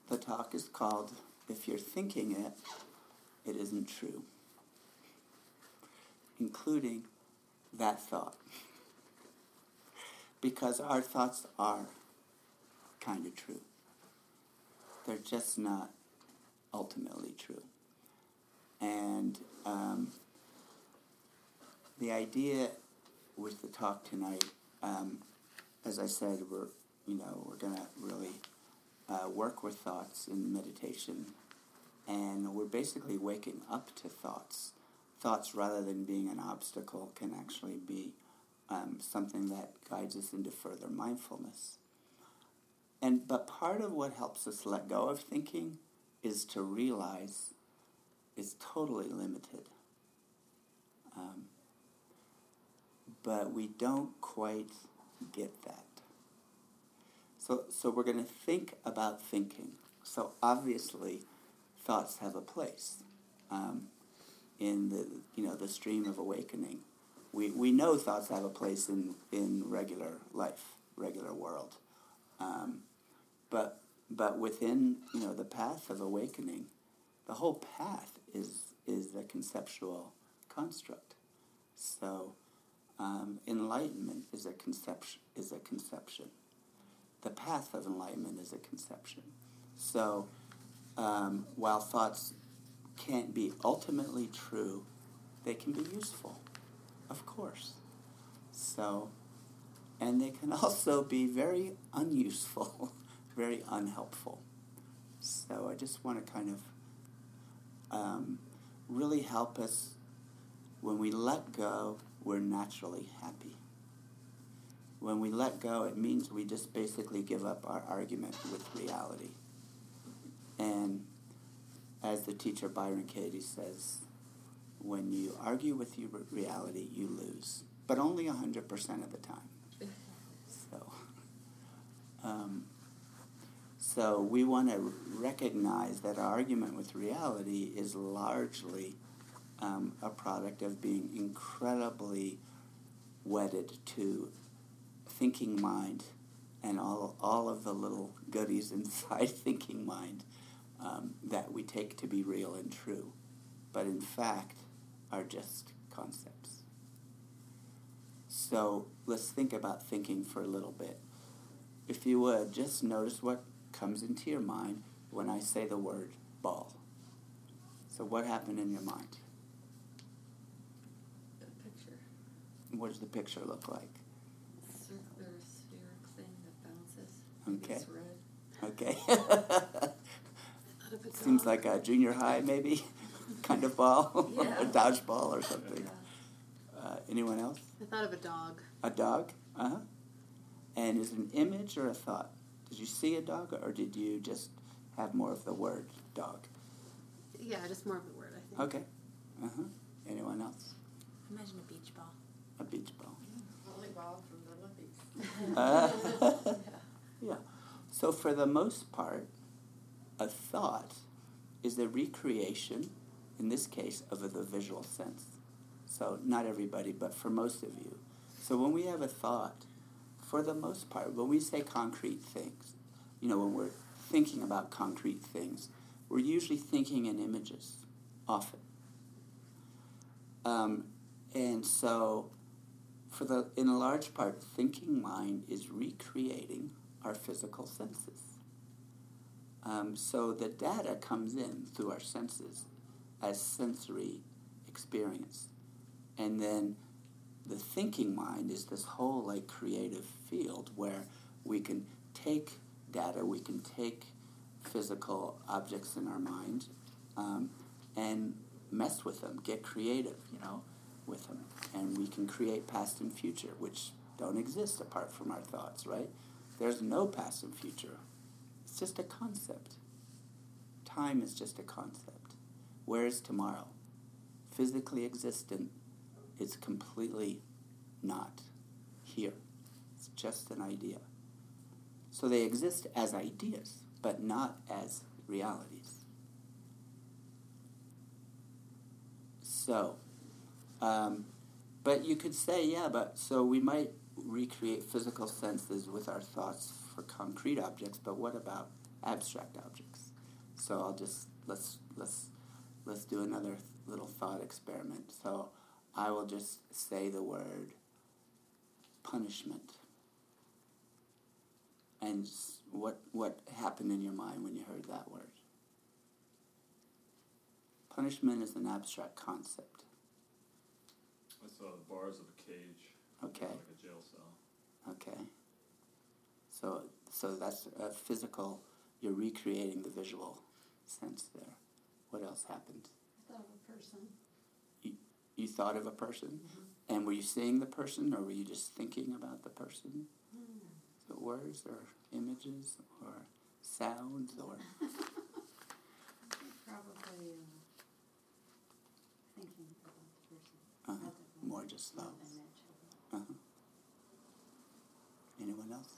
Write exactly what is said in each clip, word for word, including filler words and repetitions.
The talk is called, If You're Thinking It, It Isn't True, including that thought. Because our thoughts are kind of true. They're just not ultimately true. And um, the idea with the talk tonight, um, as I said, we're you know we're going to really uh, work with thoughts in meditation, and we're basically waking up to thoughts. Thoughts, rather than being an obstacle, can actually be um, something that guides us into further mindfulness. And but part of what helps us let go of thinking is to realize it's totally limited. Um, but we don't quite get that. So, so we're going to think about thinking. So obviously, thoughts have a place um, in the you know the stream of awakening. We we know thoughts have a place in, in regular life, regular world. Um, but but within you know the path of awakening, the whole path is is a conceptual construct. So um, enlightenment is a conception. Is a conception. The path of enlightenment is a conception. So um, while thoughts can't be ultimately true, they can be useful, of course. So, and they can also be very unuseful, very unhelpful. So I just want to kind of um, really help us. When we let go, we're naturally happy. When we let go, it means we just basically give up our argument with reality. And as the teacher Byron Katie says, when you argue with your reality, you lose. But only one hundred percent of the time. So, um, so we want to recognize that our argument with reality is largely um, a product of being incredibly wedded to thinking mind and all all of the little goodies inside thinking mind um, that we take to be real and true, but in fact are just concepts. So let's think about thinking for a little bit. If you would, just notice what comes into your mind when I say the word ball. So what happened in your mind? The picture. What does the picture look like? Circular spheric thing that bounces. Okay. It's red. Okay. Seems like a junior high, maybe, kind of ball, Yeah. a dodgeball or something. Yeah. Uh, anyone else? I thought of a dog. A dog? Uh-huh. And is it an image or a thought? Did you see a dog, or did you just have more of the word dog? Yeah, just more of the word, I think. Okay. Uh-huh. Anyone else? Imagine a beach ball. A beach ball. Volleyball from the Olympics. Uh, yeah. So for the most part, a thought is the recreation, in this case, of the visual sense. So not everybody, but for most of you. So when we have a thought, for the most part, when we say concrete things, you know, when we're thinking about concrete things, we're usually thinking in images, often. Um, and so, for the in a large part, thinking mind is recreating our physical senses. Um, so the data comes in through our senses as sensory experience. And then the thinking mind is this whole like creative field where we can take data, we can take physical objects in our mind um, and mess with them, get creative, you know, with them. And we can create past and future, which don't exist apart from our thoughts, right? There's no past and future. It's just a concept. Time is just a concept. Where is tomorrow? Physically existent, it's completely not here. It's just an idea. So they exist as ideas, but not as realities. So, um, but you could say, yeah, but so we might recreate physical senses with our thoughts for concrete objects, but what about abstract objects. So I'll just let's let's let's do another little thought experiment. So I will just say the word punishment. And what what happened in your mind when you heard that word? Punishment is an abstract concept. I saw the bars of a cage. Okay. Like a jail cell. Okay. So so that's a physical, you're recreating the visual sense there. What else happened? I thought of a person. You, you thought of a person? Mm-hmm. And were you seeing the person, or were you just thinking about the person? Mm. So words or images or sounds or... Probably uh, thinking about the person. Uh-huh. Not the- More just not thoughts. the image of it. Uh-huh. Anyone else?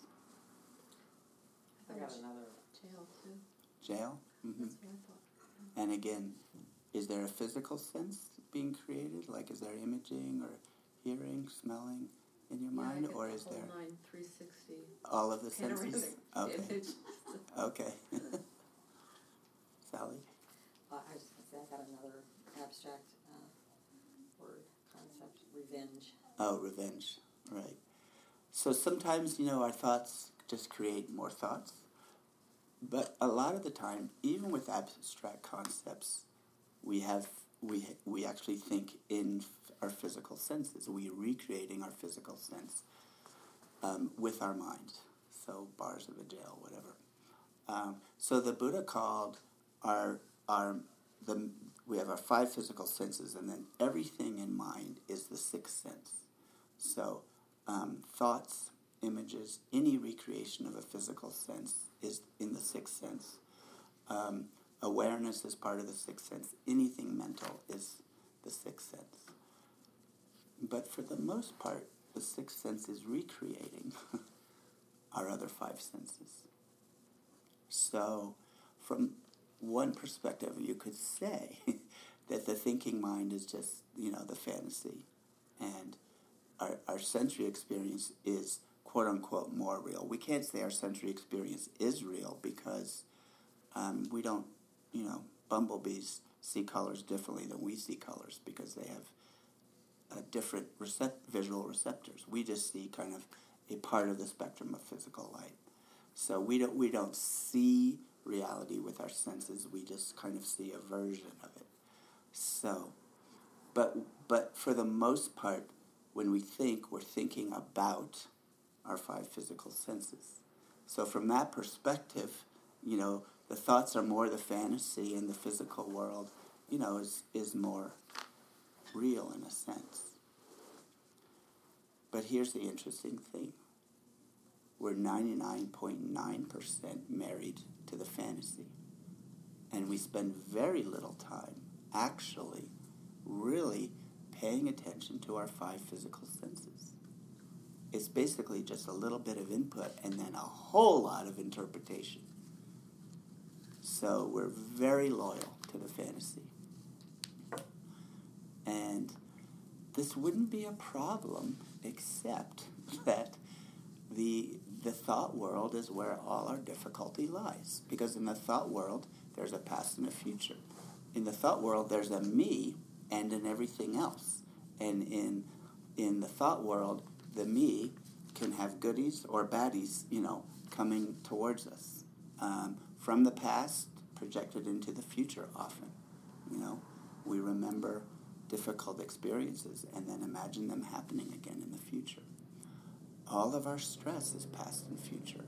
I got another jail too. Jail? Mm-hmm. That's what I thought. And again, is there a physical sense being created? Like, is there imaging or hearing, smelling in your Yeah, I mind? get Or the is whole there nine three sixty all of the senses? panoramic Okay. image. Okay. Sally? Uh, I was going to say, I got another abstract uh, word, concept, revenge. Oh, revenge. Right. So sometimes, you know, our thoughts just create more thoughts. But a lot of the time, even with abstract concepts, we have we we actually think in f- our physical senses. We're recreating our physical sense um, with our mind. So bars of a jail, whatever. Um, so the Buddha called our our the we have our five physical senses, and then everything in mind is the sixth sense. So um, thoughts, images, any recreation of a physical sense is in the sixth sense. Um, awareness is part of the sixth sense. Anything mental is the sixth sense. But for the most part, the sixth sense is recreating our other five senses. So from one perspective, you could say that the thinking mind is just, you know, the fantasy. And our, our sensory experience is quote-unquote more real. We can't say our sensory experience is real because um, we don't, you know, bumblebees see colors differently than we see colors because they have uh, different recept- visual receptors. We just see kind of a part of the spectrum of physical light. So we don't we don't see reality with our senses. We just kind of see a version of it. So, but but for the most part, when we think, we're thinking about our five physical senses. So from that perspective, you know, the thoughts are more the fantasy, and the physical world, you know, is, is more real in a sense. But here's the interesting thing. We're ninety-nine point nine percent married to the fantasy. And we spend very little time actually really paying attention to our five physical senses. It's basically just a little bit of input and then a whole lot of interpretation. So we're very loyal to the fantasy. And this wouldn't be a problem except that the the thought world is where all our difficulty lies. Because in the thought world, there's a past and a future. In the thought world, there's a me and in everything else. And in in the thought world, the me can have goodies or baddies, you know, coming towards us. Um, from the past, projected into the future often. You know, we remember difficult experiences and then imagine them happening again in the future. All of our stress is past and future.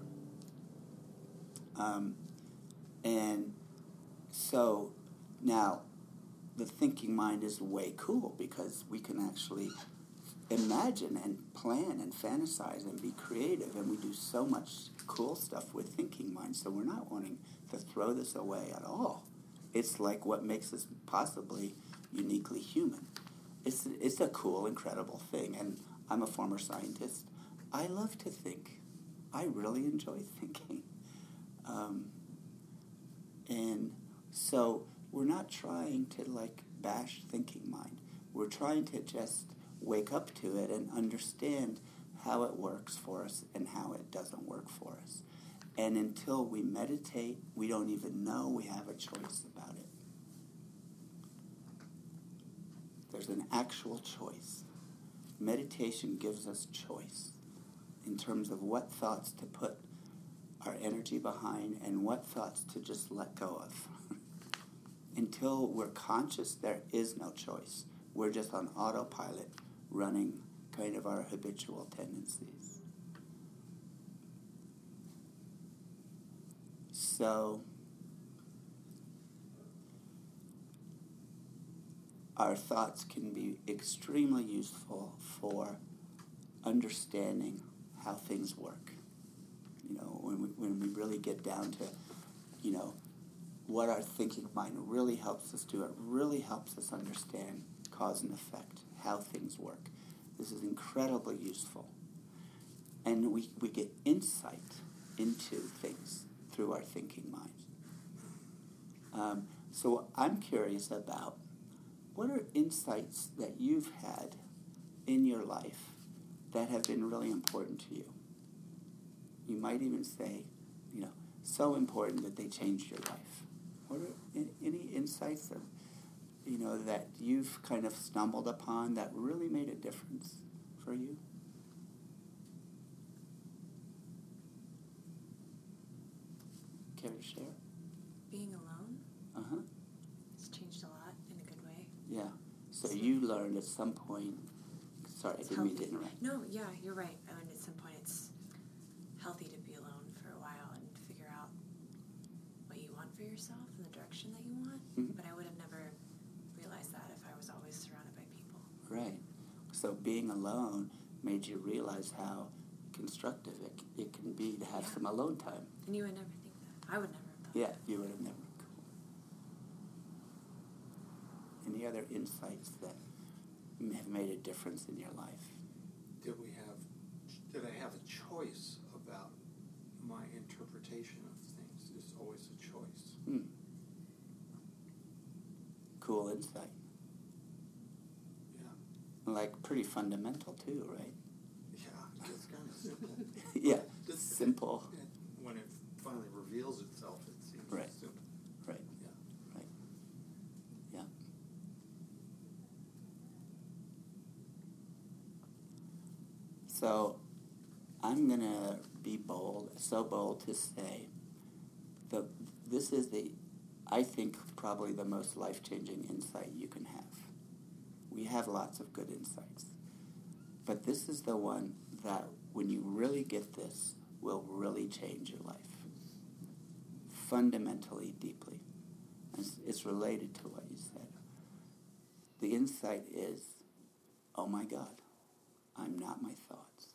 Um, and so now the thinking mind is way cool because we can actually imagine and plan and fantasize and be creative, and we do so much cool stuff with thinking mind, so we're not wanting to throw this away at all. It's like what makes us possibly uniquely human. It's, it's a cool, incredible thing, and I'm a former scientist. I love to think. I really enjoy thinking. Um, and so we're not trying to like bash thinking mind. We're trying to just wake up to it and understand how it works for us and how it doesn't work for us. And until we meditate, we don't even know we have a choice about it. There's an actual choice. Meditation gives us choice in terms of what thoughts to put our energy behind and what thoughts to just let go of. Until we're conscious, there is no choice. We're just on autopilot, running kind of our habitual tendencies. So, our thoughts can be extremely useful for understanding how things work. You know, when we, when we really get down to, you know, what our thinking mind really helps us do, it really helps us understand cause and effect, how things work. This is incredibly useful. And we, we get insight into things through our thinking mind. Um, so I'm curious about, what are insights that you've had in your life that have been really important to you? You might even say, you know, so important that they changed your life. What are any insights that, you know, that you've kind of stumbled upon that really made a difference for you? Care to share? Being alone Uh-huh. has changed a lot in a good way. Yeah. So you learned at some point, sorry, I It's didn't mean to healthy. interrupt. No, yeah, you're right. I learned at some point it's healthy to be alone for a while and figure out what you want for yourself and the direction that you want. Mhm. But I would have never realized that if I was always surrounded by people. Right. So being alone made you realize how constructive it, it can be to have Yeah. some alone time. And you would never think that. I would never have thought Yeah, that. you would have never. Any other insights that have made a difference in your life? Did we have, did I have a choice about my interpretation of things? It's always a choice. Hmm. Cool insight. Yeah. Like pretty fundamental too, right? Yeah, it's kind of simple. Yeah, Just- simple. it- When it finally reveals itself, it seems Right. simple. Right, Yeah. right. Yeah. So I'm going to be bold, so bold to say that this is the, I think, probably the most life-changing insight you can have. We have lots of good insights. But this is the one that, when you really get this, will really change your life. Fundamentally, deeply. It's, it's related to what you said. The insight is, oh my God, I'm not my thoughts.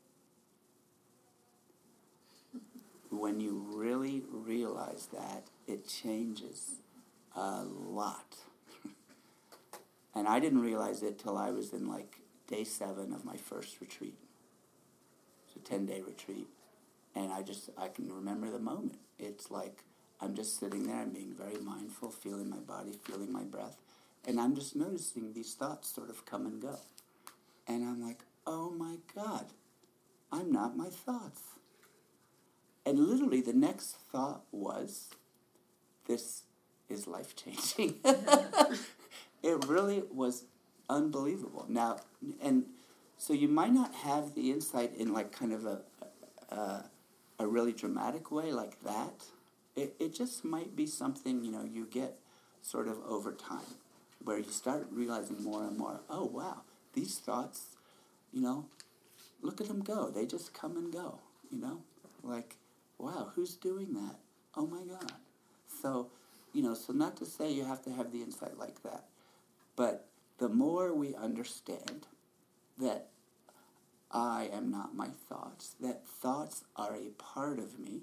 When you really realize that, it changes a lot. And I didn't realize it till I was in like day seven of my first retreat. It's a ten-day retreat. And I just, I can remember the moment. It's like I'm just sitting there, I'm being very mindful, feeling my body, feeling my breath. And I'm just noticing these thoughts sort of come and go. And I'm like, oh my God, I'm not my thoughts. And literally the next thought was, this is life-changing. It really was unbelievable. Now, and so you might not have the insight in like kind of a a, a really dramatic way like that. It it just might be something, you know, you get sort of over time, where you start realizing more and more, oh wow, these thoughts, you know, look at them go. They just come and go, you know? Like, wow, who's doing that? Oh my God. So, you know, so not to say you have to have the insight like that, but the more we understand that I am not my thoughts, that thoughts are a part of me,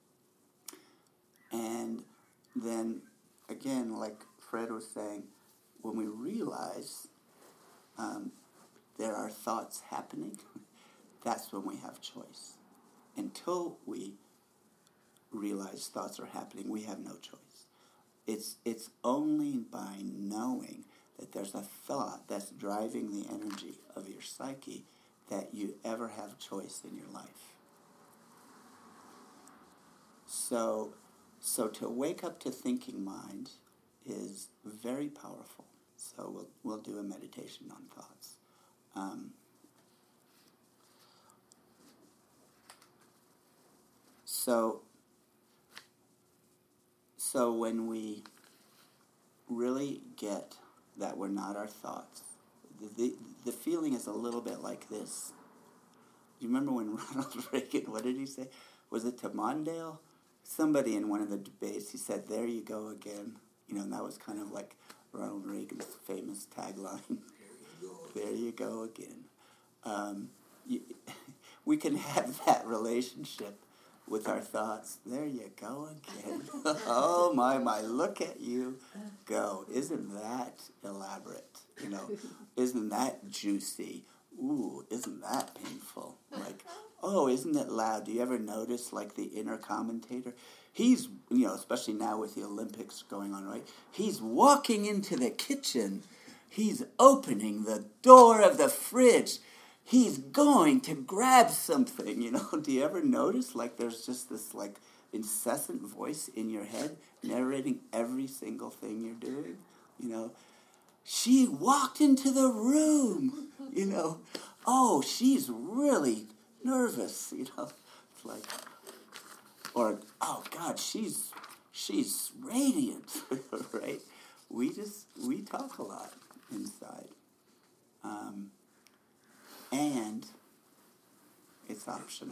and then, again, like Fred was saying, when we realize um, there are thoughts happening, that's when we have choice. Until we realize thoughts are happening, we have no choice. It's it's only by knowing that there's a thought that's driving the energy of your psyche that you ever have choice in your life. so, so to wake up to thinking mind is very powerful. So we'll we'll do a meditation on thoughts. Um, so, so when we really get that we're not our thoughts, the the feeling is a little bit like this. You remember when Ronald Reagan, what did he say? Was it to Mondale? Somebody in one of the debates, he said, "There you go again." You know, and that was kind of like Ronald Reagan's famous tagline. There you go again. Um, you, we can have that relationship with our thoughts. There you go again. Oh, my, my, look at you go. Isn't that elaborate? You know, isn't that juicy? Ooh, isn't that painful? Like, oh, isn't it loud? Do you ever notice, like, the inner commentator? He's, you know, especially now with the Olympics going on, right? He's walking into the kitchen. He's opening the door of the fridge. He's going to grab something, you know. Do you ever notice, like, there's just this, like, incessant voice in your head narrating every single thing you're doing, you know? She walked into the room, you know. Oh, she's really nervous, you know. It's like, or, oh, God, she's she's radiant, right? We just, we talk a lot inside. Um, and it's optional.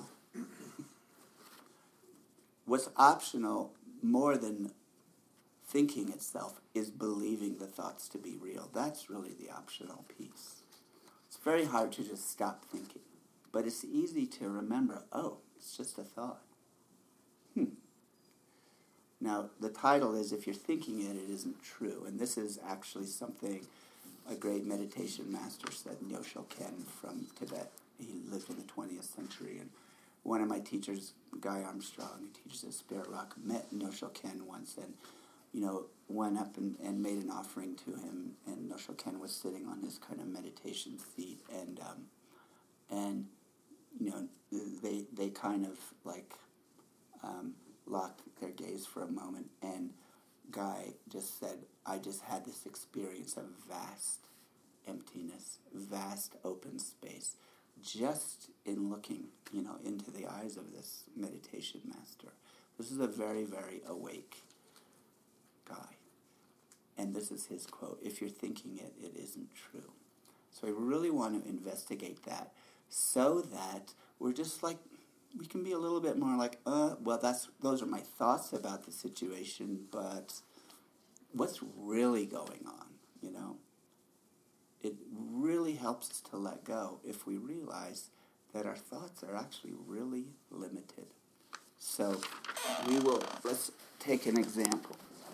What's optional more than thinking itself is believing the thoughts to be real. That's really the optional piece. It's very hard to just stop thinking, but it's easy to remember, oh, it's just a thought. Hmm. Now, the title is, if you're thinking it, it isn't true. And this is actually something a great meditation master said, Nyoshul Ken from Tibet. He lived in the twentieth century. And one of my teachers, Guy Armstrong, who teaches at Spirit Rock, met Nyoshul Ken once and, you know, went up and, and made an offering to him. And Nyoshul Ken was sitting on his kind of meditation seat. And, um, and you know, they, they kind of, like, um, locked their gaze for a moment, and Guy just said, I just had this experience of vast emptiness, vast open space, just in looking, you know, into the eyes of this meditation master. This is a very, very awake guy. And this is his quote, if you're thinking it, it isn't true. So I really want to investigate that so that we're just like, we can be a little bit more like, uh, well, that's those are my thoughts about the situation, but what's really going on, you know? It really helps us to let go if we realize that our thoughts are actually really limited. So we will, let's take an example.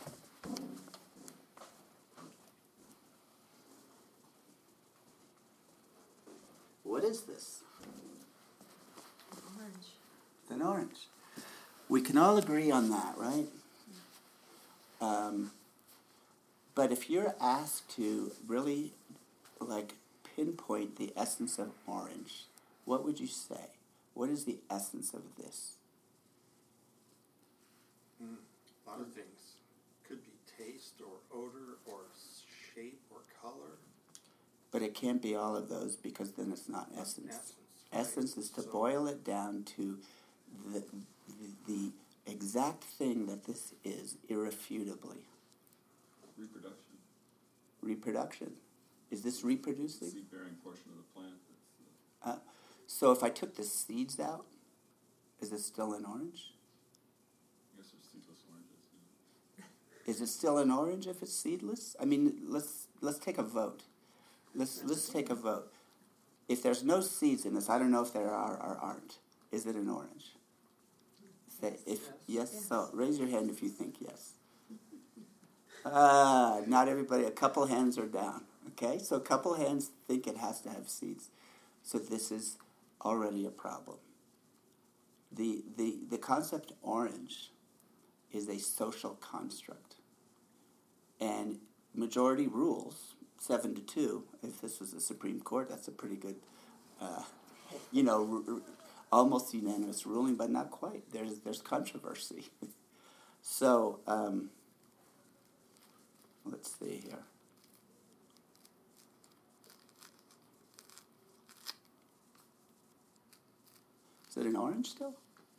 What is this? Orange. It's an orange. We can all agree on that, right? Um, but if you're asked to really, like, pinpoint the essence of orange, what would you say? What is the essence of this? Mm, a lot of things. Could be taste or odor or shape or color. But it can't be all of those because then it's not essence. Essence, right. Essence is to So- boil it down to the, the the exact thing that this is, irrefutably. Reproduction. Reproduction. Is this reproducing? Seed-bearing portion of the plant. That's Uh, so if I took the seeds out, is it still an orange? the, I guess there's seedless oranges. Yeah. Is it still an orange if it's seedless? I mean, let's let's take a vote. Let's let's take a vote. If there's no seeds in this, I don't know if there are or aren't. Is it an orange? Say if yes. Yes. So raise your hand if you think yes. Ah, not everybody. A couple hands are down. Okay, so a couple hands think it has to have seeds. So this is already a problem. The the the concept orange is a social construct, and majority rules seven to two. If this was the Supreme Court, that's a pretty good, uh, you know, r- r- almost unanimous ruling, but not quite. There's there's controversy. So, um, let's see here. Is it an orange still?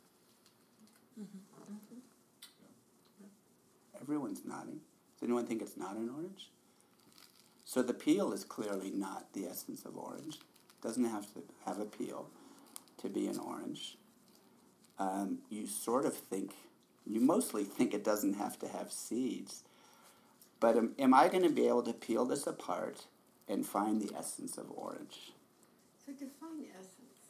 Everyone's nodding. Does anyone think it's not an orange? So the peel is clearly not the essence of orange. Doesn't have to have a peel to be an orange. Um, you sort of think, you mostly think it doesn't have to have seeds. But am, am I going to be able to peel this apart and find the essence of orange? So define essence.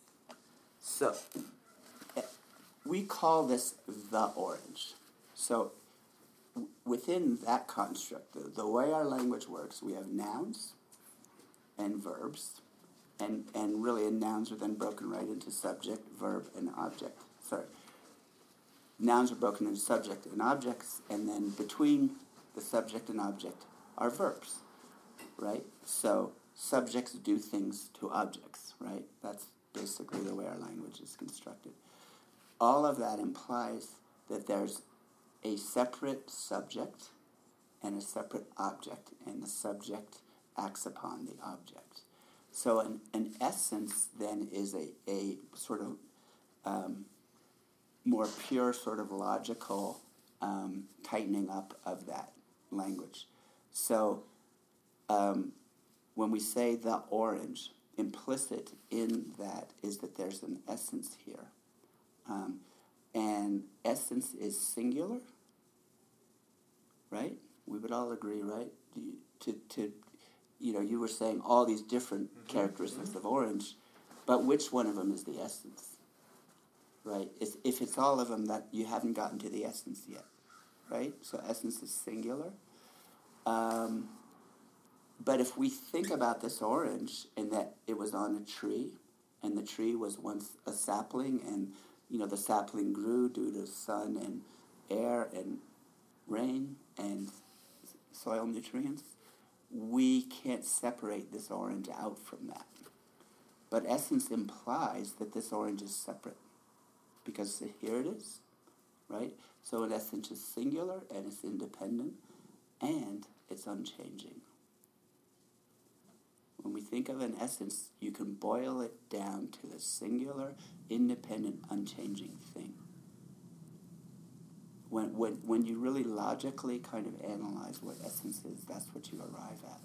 So, eh, we call this the orange. So, w- within that construct, the, the way our language works, we have nouns and verbs, and, and really, and nouns are then broken right into subject, verb, and object. Sorry. Nouns are broken into subject and objects, and then between the subject and object are verbs, right? So, subjects do things to objects, right? That's basically the way our language is constructed. All of that implies that there's a separate subject and a separate object, and the subject acts upon the object. So an, an essence then is a, a sort of um, more pure sort of logical um, tightening up of that language. So um, when we say the orange, implicit in that is that there's an essence here. Um, and essence is singular, right? We would all agree, right? Do you, to, to, you know, you were saying all these different mm-hmm. characteristics mm-hmm. of orange, but which one of them is the essence, right? It's, if it's all of them, that you haven't gotten to the essence yet, right? So essence is singular. Um, But if we think about this orange and that it was on a tree, and the tree was once a sapling, and you know the sapling grew due to sun and air and rain and soil nutrients, we can't separate this orange out from that. But essence implies that this orange is separate, because here it is, right? So an essence is singular and it's independent and it's unchanging. When we think of an essence, you can boil it down to the singular, independent, unchanging thing. When, when, when you really logically kind of analyze what essence is, that's what you arrive at.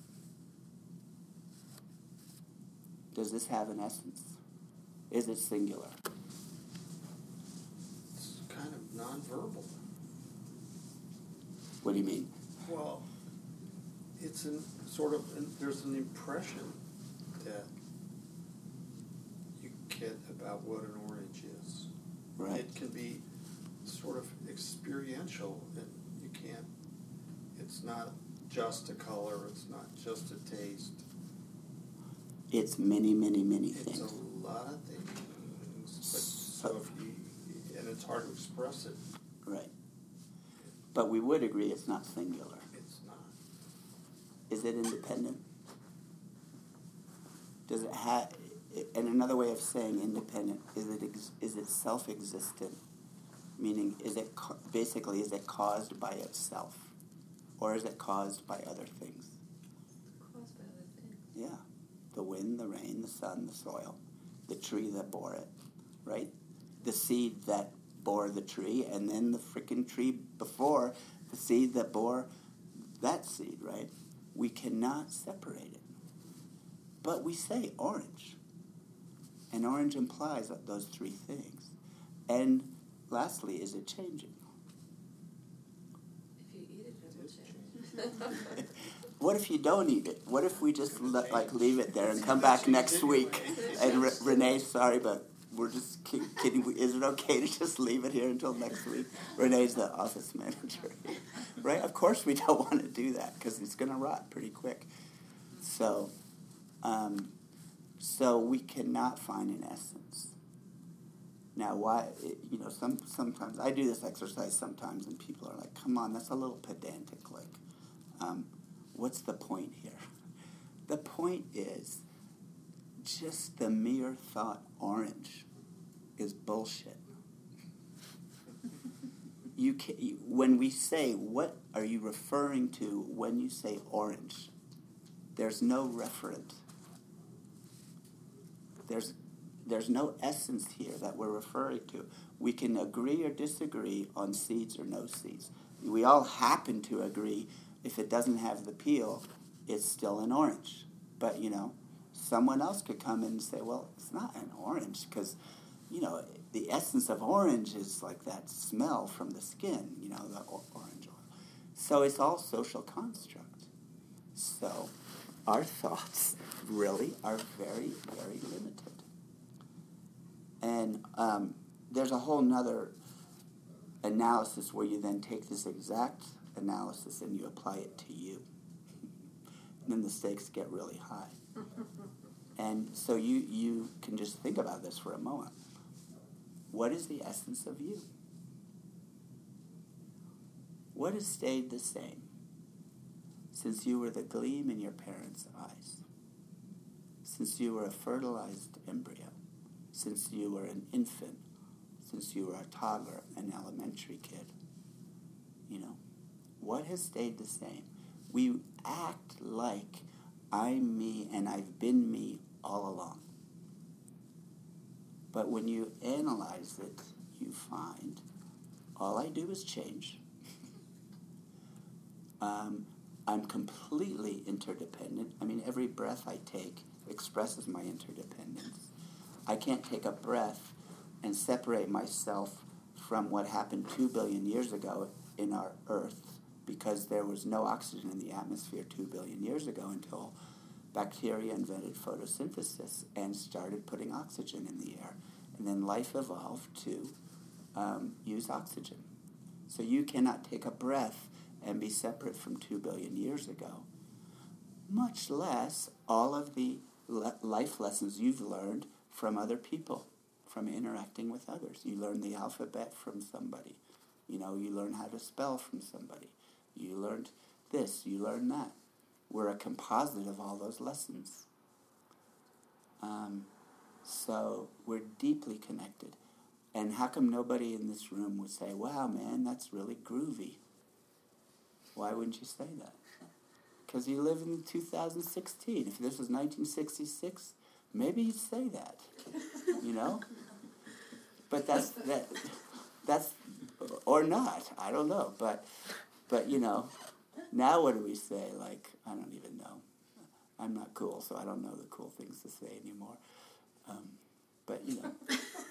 Does this have an essence? Is it singular? It's kind of nonverbal. What do you mean? Well, it's an, sort of, an, there's an impression that you get about what an orange is. Right. It can be sort of experiential, and you can't, it's not just a color, it's not just a taste. It's many, many, many It's things. a lot of things, but so if you, and it's hard to express it. Right. But we would agree it's not singular. It's not. Is it independent? Does it have, and another way of saying independent, is it ex, is it self-existent? Meaning, is it co- basically, is it caused by itself? Or is it caused by other things? Caused by other things. Yeah. The wind, the rain, the sun, the soil, the tree that bore it, right? The seed that bore the tree, and then the frickin' tree before, the seed that bore that seed, right? We cannot separate it. But we say orange. And orange implies those three things. And lastly, is it changing? If you eat it, it will change. What if you don't eat it? What if we just le- like leave it there and come back next week? And Re- Renee, sorry, but we're just ki- kidding. Is it okay to just leave it here until next week? Renee's the office manager, right? Of course we don't want to do that because it's going to rot pretty quick. So, um, so we cannot find an essence. Now, why? You know, some sometimes I do this exercise sometimes, and people are like, "Come on, that's a little pedantic." Like, um, what's the point here? The point is, just the mere thought orange is bullshit. you can, you, when we say, what are you referring to when you say orange? There's no referent. There's, there's no essence here that we're referring to. We can agree or disagree on seeds or no seeds. We all happen to agree if it doesn't have the peel, it's still an orange. But, you know, someone else could come in and say, well, it's not an orange because, you know, the essence of orange is like that smell from the skin, you know, the o- orange oil. So it's all social construct. So our thoughts really are very, very limited. And um, there's a whole nother analysis where you then take this exact analysis and you apply it to you. And then the stakes get really high. And so you, you can just think about this for a moment. What is the essence of you? What has stayed the same since you were the gleam in your parents' eyes? Since you were a fertilized embryo? Since you were an infant? Since you were a toddler, an elementary kid? You know, what has stayed the same? We act like I'm me and I've been me all along. But when you analyze it, you find all I do is change. um, I'm completely interdependent. I mean, every breath I take expresses my interdependence. I can't take a breath and separate myself from what happened two billion years ago in our Earth, because there was no oxygen in the atmosphere two billion years ago until bacteria invented photosynthesis and started putting oxygen in the air. And then life evolved to um, use oxygen. So you cannot take a breath and be separate from two billion years ago, much less all of the le- life lessons you've learned from other people, from interacting with others. You learn the alphabet from somebody. You know, you learn how to spell from somebody. You learned this, you learned that. We're a composite of all those lessons. Um, so we're deeply connected. And how come nobody in this room would say, wow, man, that's really groovy? Why wouldn't you say that? Because you live in two thousand sixteen. If this was nineteen sixty-six, maybe you'd say that, you know? But that's, that, that's, or not, I don't know. But, but you know, now what do we say? Like, I don't even know. I'm not cool, so I don't know the cool things to say anymore. Um, but, you know.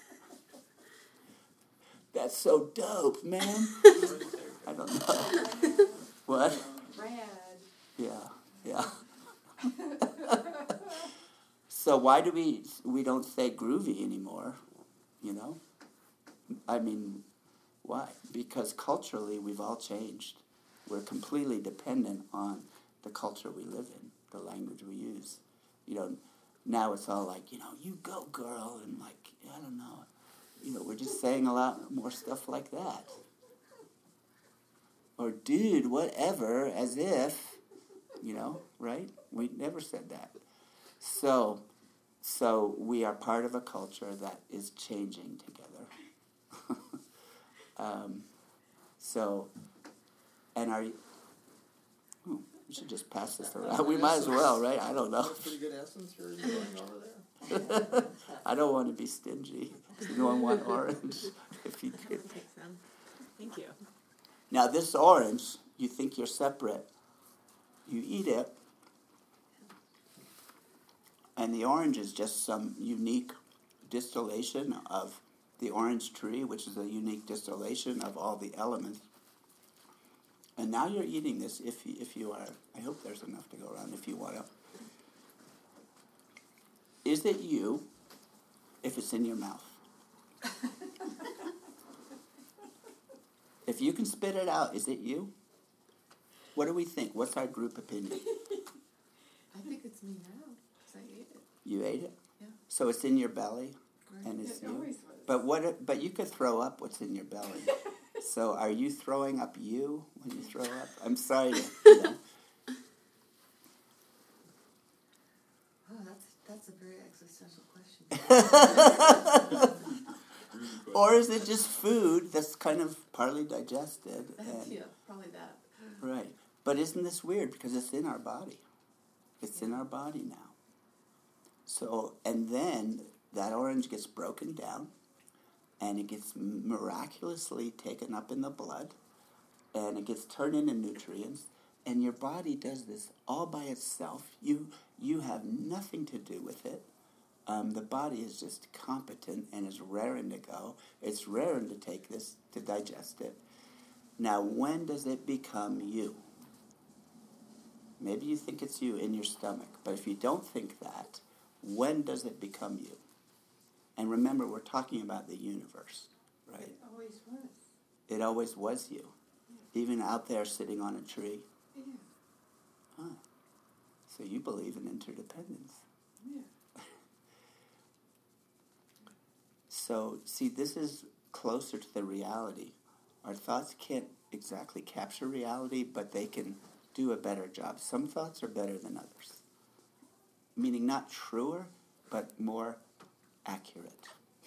That's so dope, man. I don't know. What? Brad. Yeah, yeah. So why do we we don't say groovy anymore? You know? I mean, why? Because culturally we've all changed. We're completely dependent on the culture we live in, the language we use. You know, now it's all like, you know, you go girl, and like, I don't know. You know, we're just saying a lot more stuff like that. Or dude, whatever, as if, you know, right? We never said that. So, so we are part of a culture that is changing together. um, so, and are you, oh, we should just pass this around. We might as well, right? I don't know. That's pretty good essence you're enjoying over there. I don't want to be stingy. You don't want orange. If you could. Take some. Thank you. Now this orange, you think you're separate. You eat it, and the orange is just some unique distillation of the orange tree, which is a unique distillation of all the elements. And now you're eating this if you, if you are. I hope there's enough to go around if you want to. Is it you if it's in your mouth? If you can spit it out, is it you? What do we think? What's our group opinion? I think it's me now, because I ate it. You ate it? Yeah. So it's in your belly, and it's It you? always was. But what? But you could throw up what's in your belly. So are you throwing up you when you throw up? I'm sorry to, you know. Oh, that's, that's a very existential question. or is it just food that's kind of partly digested? That's, And, yeah, probably that. right. But isn't this weird? Because it's in our body. It's in our body now. So, and then that orange gets broken down, and it gets miraculously taken up in the blood, and it gets turned into nutrients, and your body does this all by itself. You you have nothing to do with it. Um, the body is just competent and is raring to go. It's raring to take this, to digest it. Now, when does it become you? Maybe you think it's you in your stomach, but if you don't think that, when does it become you? And remember, we're talking about the universe, right? It always was. It always was you, even out there sitting on a tree. Yeah. Huh. So you believe in interdependence. Yeah. So, see, this is closer to the reality. Our thoughts can't exactly capture reality, but they can do a better job. Some thoughts are better than others. Meaning not truer, but more accurate.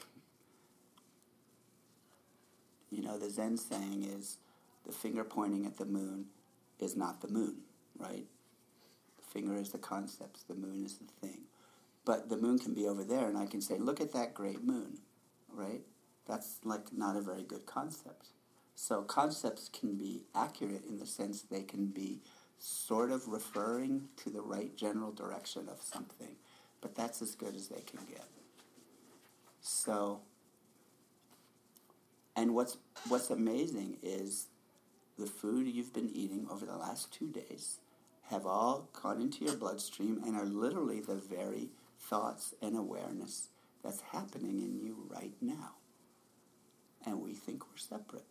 You know, the Zen saying is, the finger pointing at the moon is not the moon, right? The finger is the concepts, the moon is the thing. But the moon can be over there, and I can say, look at that great moon, right? That's like not a very good concept. So concepts can be accurate in the sense they can be sort of referring to the right general direction of something, but that's as good as they can get. So, and what's what's amazing is the food you've been eating over the last two days have all gone into your bloodstream and are literally the very thoughts and awareness that's happening in you right now. And we think we're separate.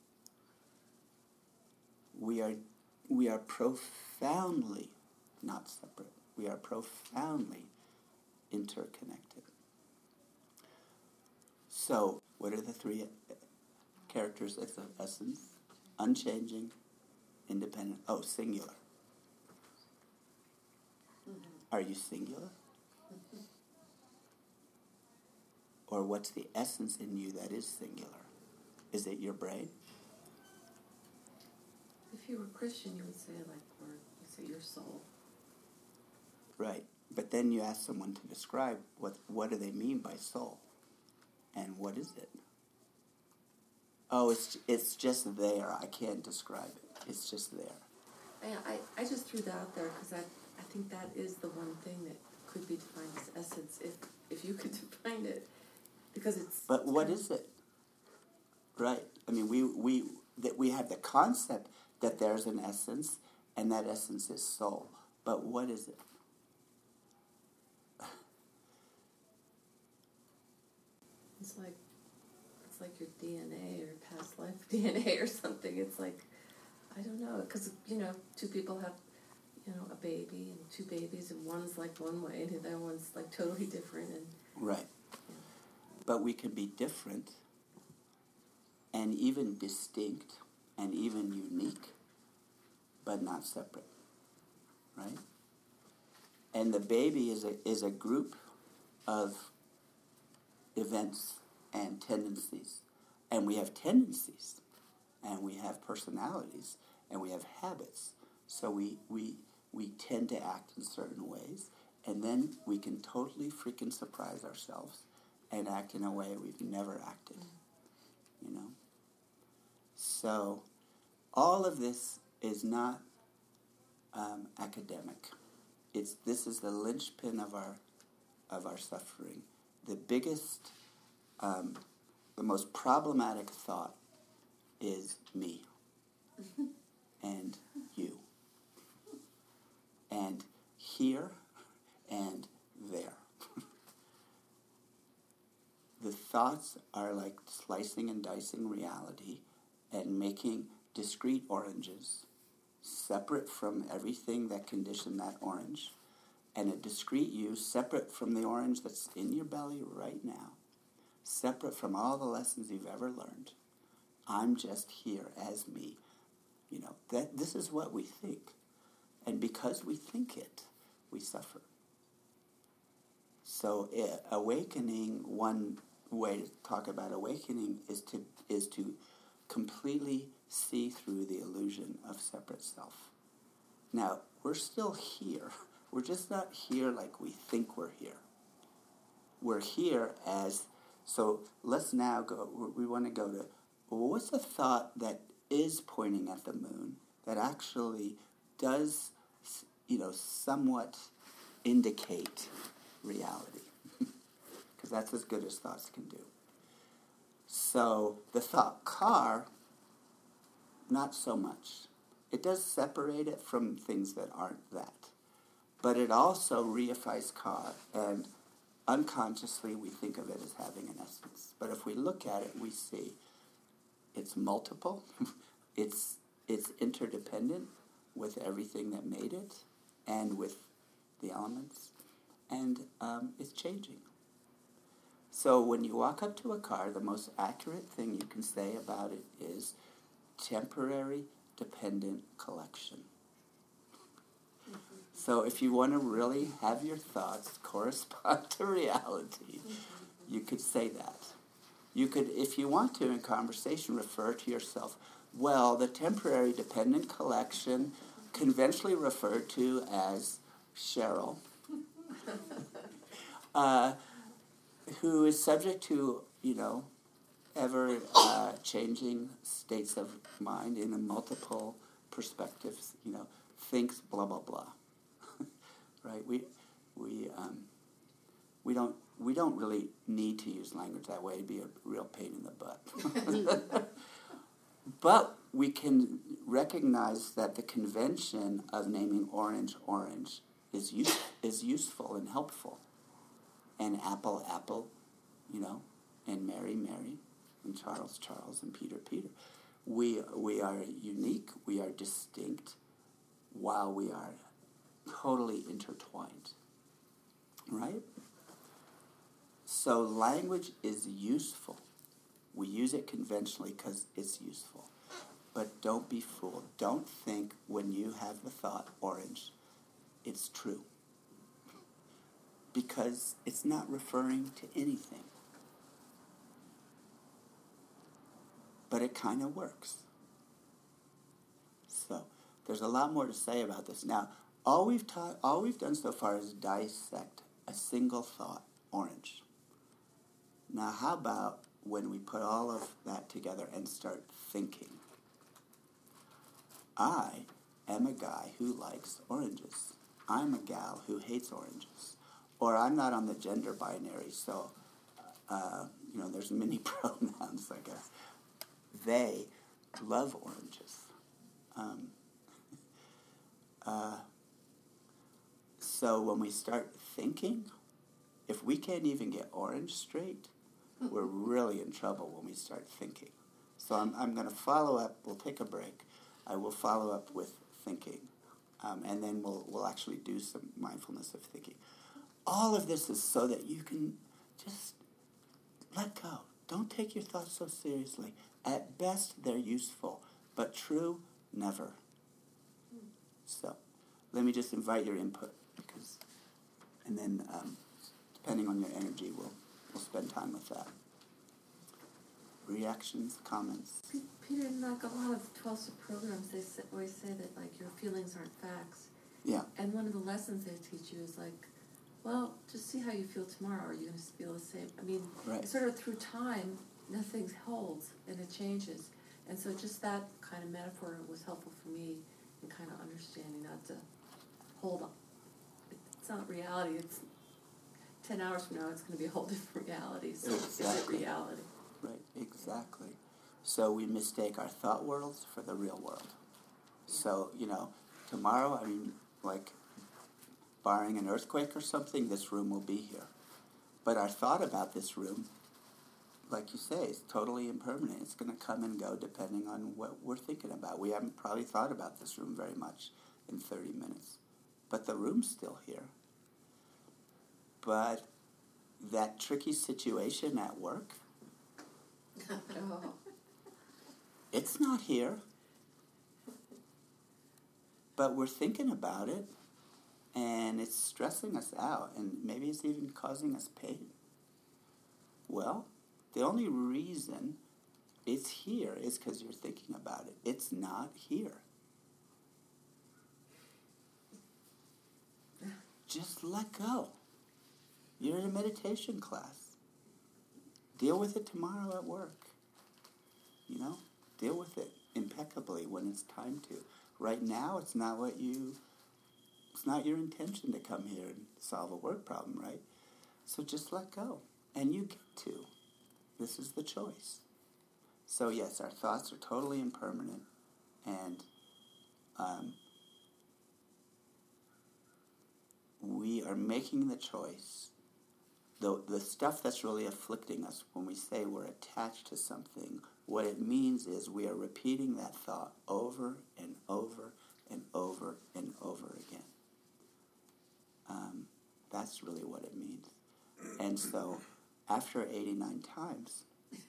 We are we are profoundly not separate. We are profoundly interconnected. So, what are the three characters of essence? Unchanging, independent, oh, singular. Are you singular? Or what's the essence in you that is singular? Is it your brain? If you were Christian, you would say like, or you say your soul. Right. But then you ask someone to describe what what do they mean by soul? And what is it? Oh, it's it's just there. I can't describe it. It's just there. I, I, I just threw that out there because I, I think that is the one thing that could be defined as essence, if if you could define it. Because it's... But what is it? Right. I mean, we we that we have the concept that there's an essence, and that essence is soul. But what is it? It's like it's like your D N A or past life D N A or something. It's like, I don't know, because, you know, two people have, you know, a baby and two babies, and one's like one way and the other one's like totally different. And Right. But we can be different and even distinct and even unique, but not separate. Right? And the baby is a is a group of events and tendencies. And we have tendencies, and we have personalities, and we have habits. So we we we tend to act in certain ways, and then we can totally freaking surprise ourselves and act in a way we've never acted. You know? So all of this is not um, academic. It's this is the linchpin of our of our suffering. The biggest, um, the most problematic thought is me and you and here and there. The thoughts are like slicing and dicing reality and making discrete oranges separate from everything that conditioned that orange, and a discrete you separate from the orange that's in your belly right now, separate from all the lessons you've ever learned. I'm just here as me. You know, that this is what we think. And because we think it, we suffer. So uh, awakening one way to talk about awakening is to is to completely see through the illusion of separate self. Now, we're still here. We're just not here like we think we're here. We're here as, so let's now go, we want to go to, well, what's a thought that is pointing at the moon that actually does, you know, somewhat indicate reality? Because that's as good as thoughts can do. So the thought car, not so much. It does separate it from things that aren't that. But it also reifies car, and unconsciously we think of it as having an essence. But if we look at it, we see it's multiple, it's it's interdependent with everything that made it, and with the elements, and um, it's changing. So when you walk up to a car, the most accurate thing you can say about it is temporary dependent collection. Mm-hmm. So if you want to really have your thoughts correspond to reality, mm-hmm. you could say that. You could, if you want to, in conversation, refer to yourself, well, the temporary dependent collection, conventionally referred to as Cheryl, uh, who is subject to, you know, ever uh, changing states of mind in a multiple perspectives, you know, thinks blah blah blah. Right? We we um, we don't we don't really need to use language that way to be a real pain in the butt. But we can recognize that the convention of naming orange orange is use, is useful and helpful. And apple, apple, you know, and Mary, Mary, and Charles, Charles, and Peter, Peter. We we are unique, we are distinct, while we are totally intertwined. Right? So language is useful. We use it conventionally because it's useful. But don't be fooled. Don't think when you have the thought orange, it's true. Because it's not referring to anything. But it kind of works. So, there's a lot more to say about this. Now, all we've taught, all we've done so far is dissect a single thought, orange. Now, how about when we put all of that together and start thinking? I am a guy who likes oranges. I'm a gal who hates oranges. Or I'm not on the gender binary, so, uh, you know, there's many pronouns, I guess. They love oranges. Um, uh, so when we start thinking, if we can't even get orange straight, we're really in trouble when we start thinking. So I'm, I'm going to follow up. We'll take a break. I will follow up with thinking, um, and then we'll we'll actually do some mindfulness of thinking. All of this is so that you can just let go. Don't take your thoughts so seriously. At best, they're useful, but true, never. So, let me just invite your input, because, and then um, depending on your energy, we'll we'll spend time with that. Reactions, comments. Peter, in like a lot of twelve-step programs, they say, always say that like your feelings aren't facts. Yeah. And one of the lessons they teach you is like, well, just see how you feel tomorrow. Are you going to feel the same? I mean, Right. sort of through time, nothing holds and it changes. And so just that kind of metaphor was helpful for me in kind of understanding not to hold on. It's not reality. It's ten hours from now, it's going to be a whole different reality. So Exactly. is it reality? Right, exactly. So we mistake our thought worlds for the real world. So, you know, tomorrow, I mean, like, barring an earthquake or something, this room will be here. But our thought about this room, like you say, is totally impermanent. It's going to come and go depending on what we're thinking about. We haven't probably thought about this room very much in thirty minutes. But the room's still here. But that tricky situation at work, Oh. it's not here. But we're thinking about it, and it's stressing us out, and maybe it's even causing us pain. Well, The only reason it's here is because you're thinking about it. It's not here. Just let go. You're in a meditation class. Deal with it tomorrow at work. You know, deal with it impeccably when it's time to. Right now, it's not what you, it's not your intention to come here and solve a work problem, right? So just let go. And you get to. This is the choice. So yes, our thoughts are totally impermanent. And um, we are making the choice. The, the stuff that's really afflicting us, when we say we're attached to something, what it means is we are repeating that thought over and over and over and over again. Um, that's really what it means. And so, after eighty-nine times,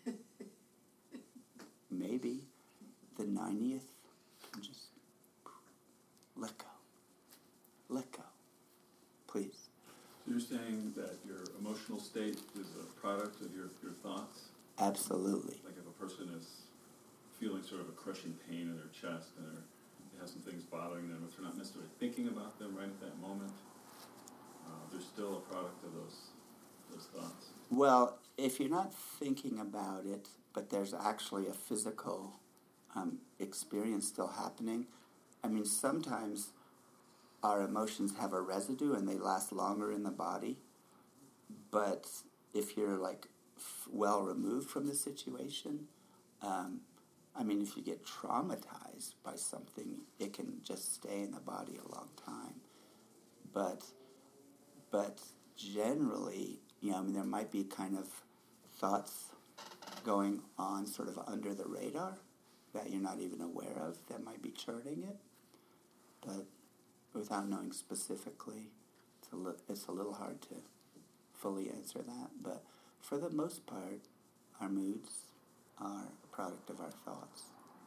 maybe the ninetieth, just let go. Let go. Please. So you're saying that your emotional state is a product of your, your thoughts? Absolutely. Like if a person is feeling sort of a crushing pain in their chest and they're, they have some things bothering them, if they're not necessarily thinking about them right at that moment, uh, they're still a product of those those thoughts. Well, if you're not thinking about it, but there's actually a physical um, experience still happening, I mean, sometimes our emotions have a residue and they last longer in the body. But if you're like f- well removed from the situation, um, I mean, if you get traumatized by something, it can just stay in the body a long time. But, but generally, you know, I mean, there might be kind of thoughts going on sort of under the radar that you're not even aware of that might be churning it. But without knowing specifically, it's a, li- it's a little hard to fully answer that. But for the most part, our moods are a product of our thoughts.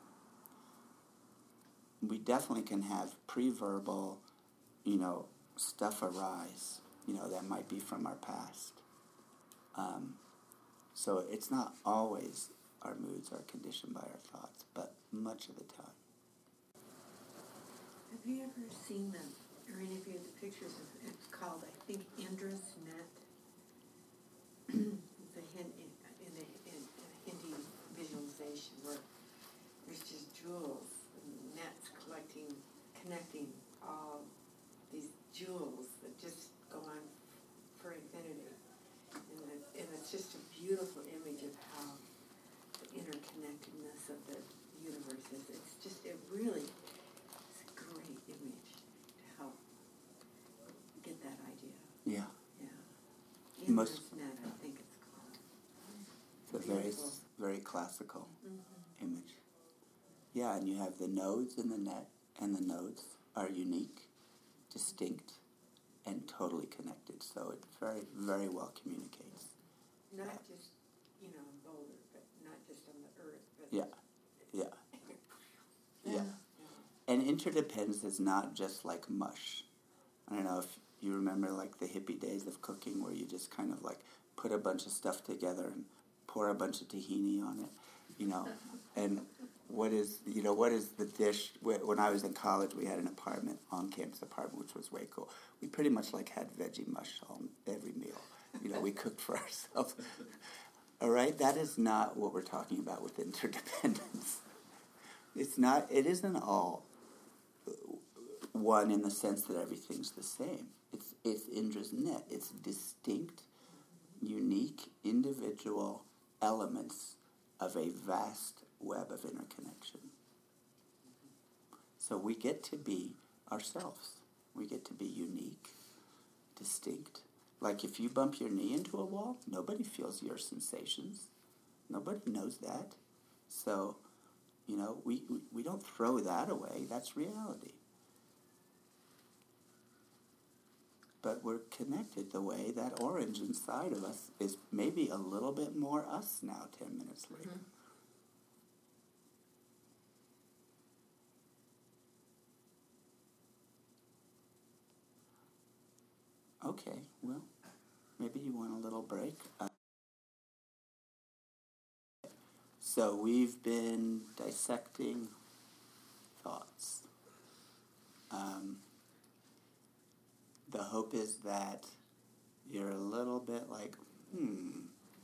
We definitely can have pre-verbal, you know, stuff arise, you know, that might be from our past. Um, so it's not always our moods are conditioned by our thoughts, but much of the time. Have you ever seen them, or any of you the pictures of, it's called, I think, Indra's Net? It's a Hin, in, in, a, in a Hindi visualization where there's just jewels and nets collecting, connecting all these jewels that just go on for infinity. And, it, and it's just a beautiful image of how the interconnectedness of the universe is. It's just, it really, it's a great image to help get that idea. Yeah. Yeah. Most- Indra's Net, I think it's called. It's a very, Beautiful. s- very classical Mm-hmm. image. Yeah, and you have the nodes in the net, and the nodes are unique, distinct, and totally connected. So it very, very well communicates. Not just, you know, in Boulder, but not just on the earth, but Yeah, yeah, yeah. yeah. And interdependence is not just like mush. I don't know if you remember like the hippie days of cooking where you just kind of like put a bunch of stuff together and pour a bunch of tahini on it, you know. And what is, you know, what is the dish? Wh- When I was in college, we had an apartment, on-campus apartment, which was way cool. We pretty much like had veggie mush on every meal. You know, we cooked for ourselves. All right? That is not what we're talking about with interdependence. It's not, it isn't all one in the sense that everything's the same. It's, it's Indra's net. It's distinct, unique, individual elements of a vast web of interconnection. So we get to be ourselves. We get to be unique, distinct. Like if you bump your knee into a wall, nobody feels your sensations. Nobody knows that. So, you know, we, we, we don't throw that away. That's reality. But we're connected the way that orange inside of us is maybe a little bit more us now, ten minutes later. Mhm. Okay, well, maybe you want a little break. Uh, So we've been dissecting thoughts. Um, the hope is that you're a little bit like, hmm,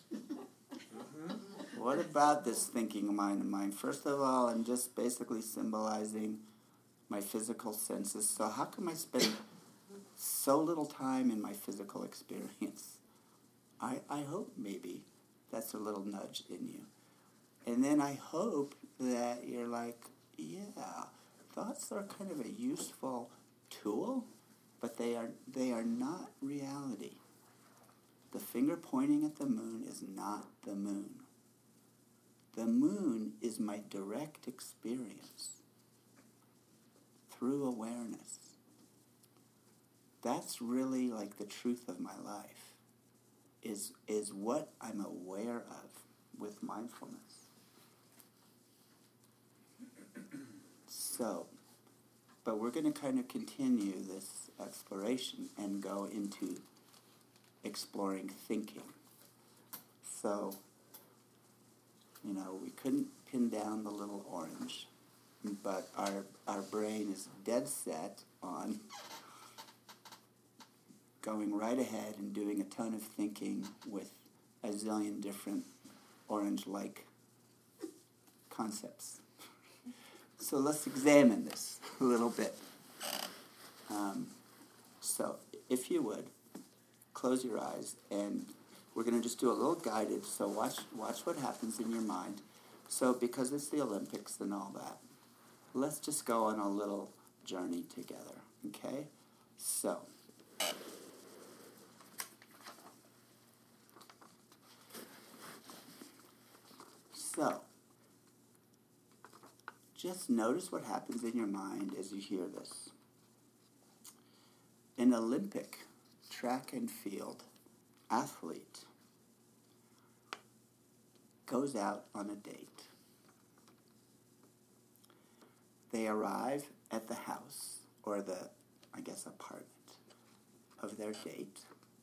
what about this thinking mind of mine? First of all, I'm just basically symbolizing my physical senses. So how come I spend so little time in my physical experience? I, I hope maybe that's a little nudge in you. And then I hope that you're like, yeah, thoughts are kind of a useful tool, but they are they are not reality. The finger pointing at the moon is not the moon. The moon is my direct experience through awareness. That's really like the truth of my life, is is what I'm aware of with mindfulness. So, but we're going to kind of continue this exploration and go into exploring thinking. So, you know, we couldn't pin down the little orange, but our our brain is dead set on going right ahead and doing a ton of thinking with a zillion different orange-like concepts. So let's examine this a little bit. Um, so, if you would, close your eyes, and we're going to just do a little guided, so watch watch what happens in your mind. So, because it's the Olympics and all that, let's just go on a little journey together, okay? So, so, just notice what happens in your mind as you hear this. An Olympic track and field athlete goes out on a date. They arrive at the house, or the, I guess, apartment of their date,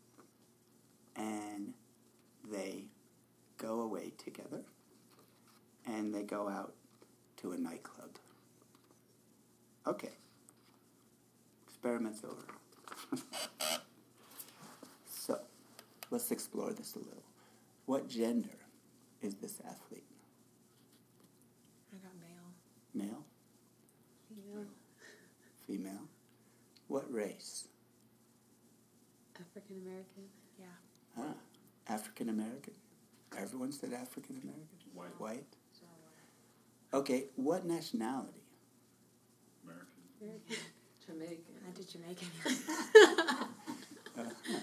and they go away together, and they go out to a nightclub. Okay. Experiment's over. So, let's explore this a little. What gender is this athlete? I got male. Male? Female. Female? What race? African American. Yeah. Ah, African American? Everyone said African American? White. White? Okay, what nationality? American. Jamaican. I did Jamaican. Uh-huh.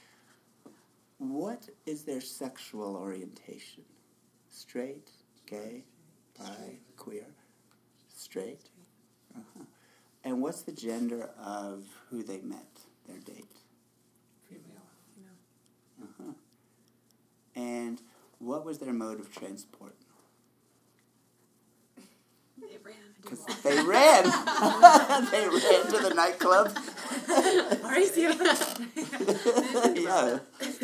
What is their sexual orientation? Straight, gay, bi, queer? Straight? Uh-huh. And what's the gender of who they met, their date? Female. No. Uh-huh. And what was their mode of transport? They ran. Because they ran. They ran to the nightclub. Yeah.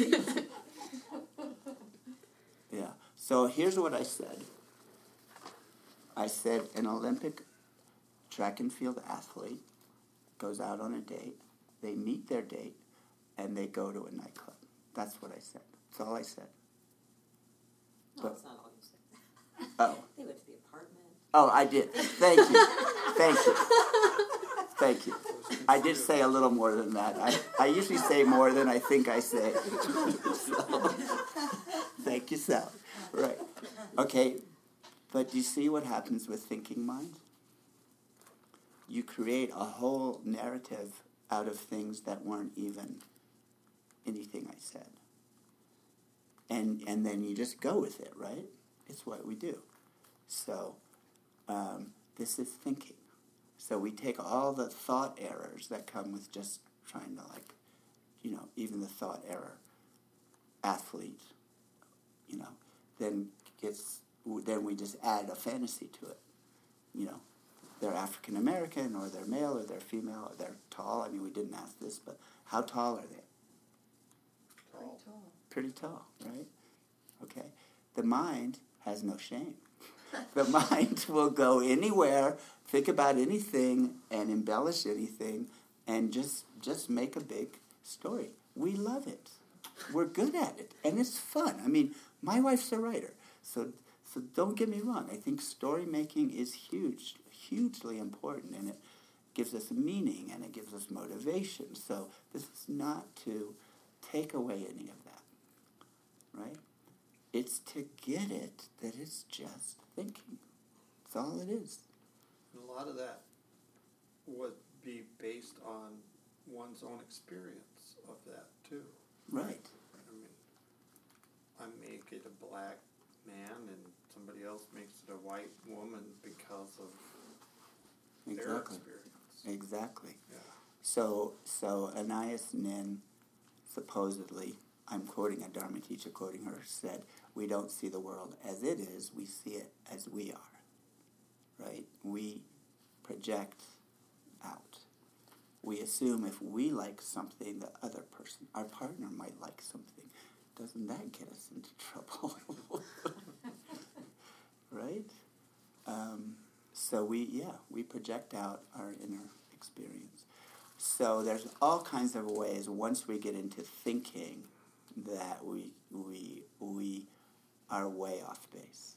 Yeah. So here's what I said. I said an Olympic track and field athlete goes out on a date. They meet their date, and they go to a nightclub. That's what I said. That's all I said. No, But- that's not all you said. Oh. They went to the apartment. Oh, I did. Thank you. Thank you. Thank you. I did say a little more than that. I, I usually say more than I think I say. So, thank you, Sal. Right. Okay, but do you see what happens with thinking mind? You create a whole narrative out of things that weren't even anything I said. And and then you just go with it, right? It's what we do. So, um, this is thinking. So we take all the thought errors that come with just trying to, like, you know, even the thought error athlete, you know, then gets, then we just add a fantasy to it. You know, they're African American, or they're male, or they're female, or they're tall. I mean, we didn't ask this, but how tall are they? Pretty tall. Pretty tall, right? Okay. The mind has no shame. The mind will go anywhere, think about anything, and embellish anything, and just just make a big story. We love it. We're good at it, and it's fun. I mean, my wife's a writer, so so don't get me wrong. I think story making is huge, hugely important, and it gives us meaning and it gives us motivation. So this is not to take away any of that, right? It's to get it that it's just thinking. That's all it is. And a lot of that would be based on one's own experience of that too. Right. I mean, I make it a black man and somebody else makes it a white woman because of their Exactly. experience. Exactly. Yeah. So, so Anais Nin, supposedly, I'm quoting a Dharma teacher, quoting her, said, "We don't see the world as it is, we see it as we are." Right? We project out. We assume if we like something, the other person, our partner, might like something. Doesn't that get us into trouble? Right? Um, so we, yeah, we project out our inner experience. So there's all kinds of ways, once we get into thinking, that we we we are way off base.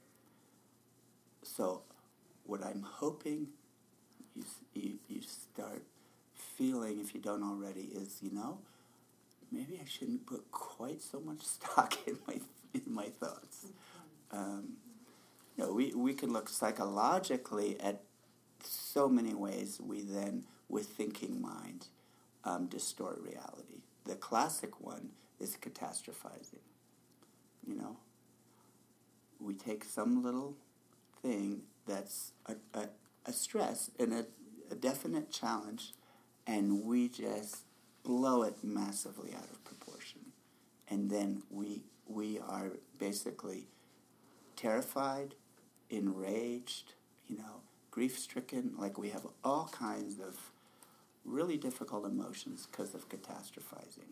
So what I'm hoping you you, you start feeling, if you don't already, is, you know, maybe I shouldn't put quite so much stock in my in my thoughts. Um, you know, we, we can look psychologically at so many ways we then, with thinking mind, um, distort reality. The classic one is catastrophizing. You know, we take some little thing that's a, a, a stress and a, a definite challenge, and we just blow it massively out of proportion. And then we we are basically terrified, enraged, you know, grief-stricken, like we have all kinds of really difficult emotions because of catastrophizing.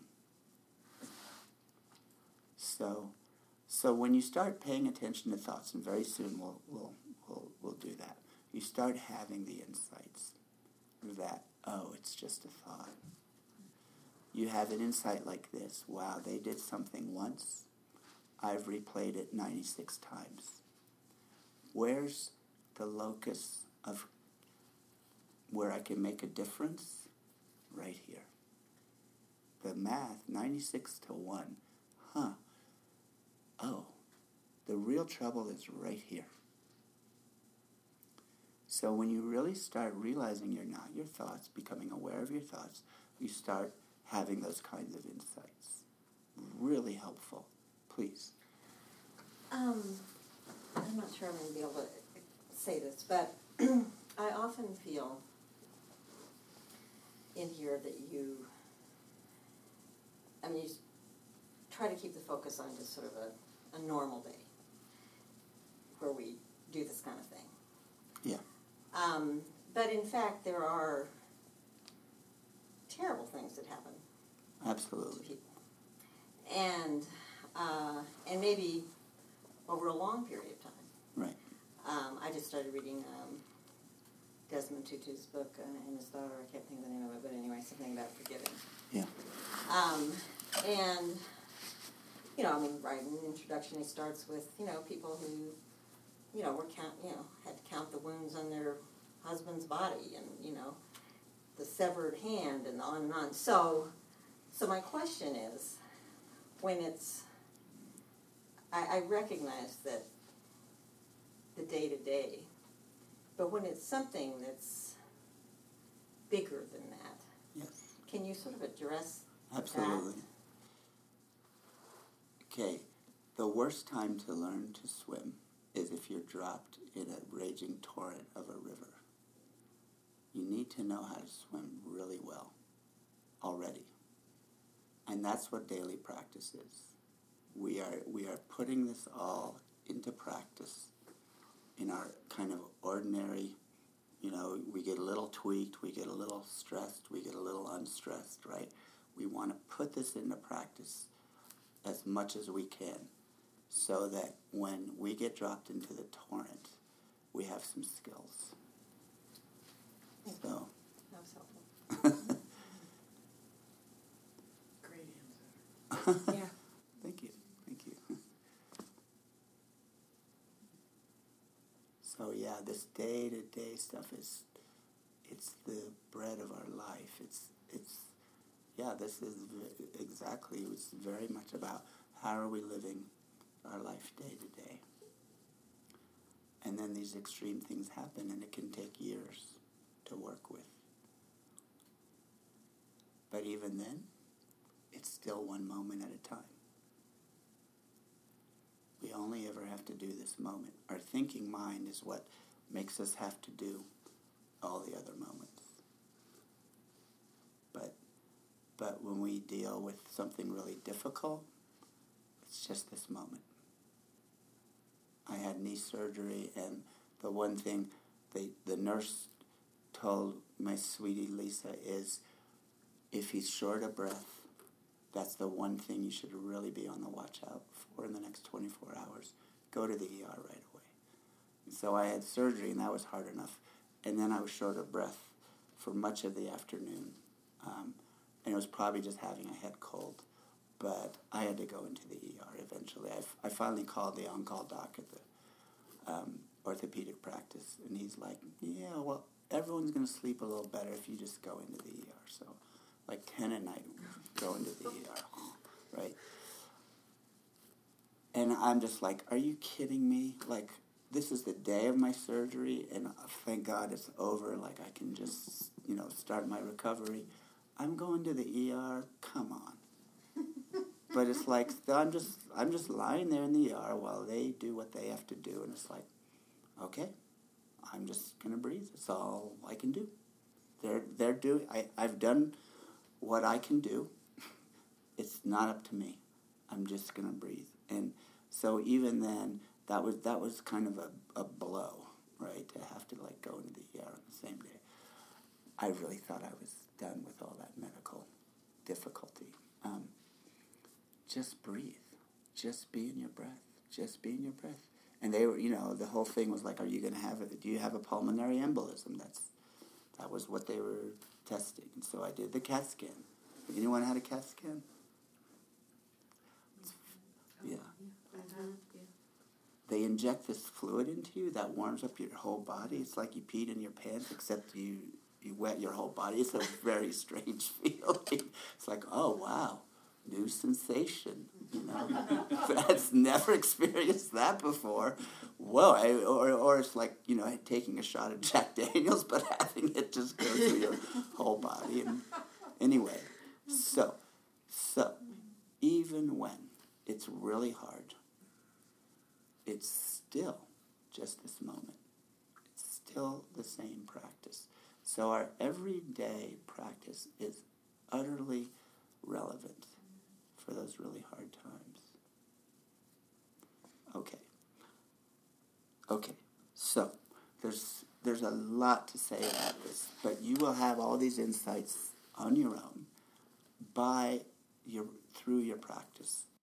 So, so when you start paying attention to thoughts, and very soon we'll we'll we'll we'll do that, you start having the insights that, oh, it's just a thought. You have an insight like this: wow, they did something once, I've replayed it ninety-six times. Where's the locus of where I can make a difference? Right here. The math, ninety-six to one. Huh. Oh, the real trouble is right here. So when you really start realizing you're not your thoughts, becoming aware of your thoughts, you start having those kinds of insights. Really helpful. Please. Um, I'm not sure I'm going to be able to say this, but I often feel in here that you, I mean, you try to keep the focus on just sort of a, a normal day where we do this kind of thing. Yeah. Um, but in fact, there are terrible things that happen Absolutely. to people. And, uh, and maybe over a long period of time. Right. Um, I just started reading um, Desmond Tutu's book uh, and his daughter. I can't think of the name of it, but anyway, something about forgiving. Yeah. Um, and, you know, I mean, right in the introduction, he starts with, you know, people who, you know, were count, you know, had to count the wounds on their husband's body and, you know, the severed hand and on and on. So, so my question is, when it's, I, I recognize that the day-to-day, but when it's something that's bigger than that, Yes. can you sort of address Absolutely. that? Okay. The worst time to learn to swim is if you're dropped in a raging torrent of a river. You need to know how to swim really well already. And that's what daily practice is. We are we are putting this all into practice in our kind of ordinary, you know, we get a little tweaked, we get a little stressed, we get a little unstressed, right? We want to put this into practice as much as we can so that when we get dropped into the torrent, we have some skills. So. That was helpful. Great answer. Yeah. Thank you. Thank you. So yeah, this day-to-day stuff is, it's the bread of our life. It's, it's, yeah, this is v- exactly, it's very much about how are we living our life day to day. And then these extreme things happen, and it can take years to work with. But even then, it's still one moment at a time. We only ever have to do this moment. Our thinking mind is what makes us have to do all the other moments. But, but when we deal with something really difficult, it's just this moment. I had knee surgery, and the one thing they, the nurse told my sweetie Lisa is, if he's short of breath, that's the one thing you should really be on the watch out for in the next twenty-four hours. Go to the E R right away. And so I had surgery, and that was hard enough. And then I was short of breath for much of the afternoon. Um, and it was probably just having a head cold. But I had to go into the E R eventually. I, f- I finally called the on-call doc at the um, orthopedic practice, and he's like, yeah, well, everyone's going to sleep a little better if you just go into the E R. So like ten at night, go into the E R, right? And I'm just like, are you kidding me? Like, this is the day of my surgery, and thank God it's over. Like, I can just, you know, start my recovery. I'm going to the E R. Come on. But it's like, I'm just, I'm just lying there in the E R while they do what they have to do, and it's like, okay, I'm just gonna breathe. It's all I can do. They're, they're doing. I, I've done what I can do. It's not up to me. I'm just gonna breathe. And so even then, that was that was kind of a, a blow, right? To have to like go into the E R on the same day. I really thought I was done with all that medical difficulty. Um, just breathe. Just be in your breath. Just be in your breath. And they were, you know, the whole thing was like, are you going to have a, do you have a pulmonary embolism? That's, that was what they were testing. And so I did the CAT scan. Anyone had a CAT scan? Yeah. Mm-hmm. Yeah. They inject this fluid into you that warms up your whole body. It's like you peed in your pants, except you, you wet your whole body. It's a very strange feeling. It's like, oh, wow, new sensation. You know, that's never experienced that before. Whoa, I, or or it's like, you know, taking a shot of Jack Daniels, but having it just go through your whole body. And anyway, so so even when it's really hard, it's still just this moment. It's still the same practice. So our everyday practice is utterly relevant for those really hard times. Okay. Okay. So there's there's a lot to say about this, but you will have all these insights on your own by your through your practice.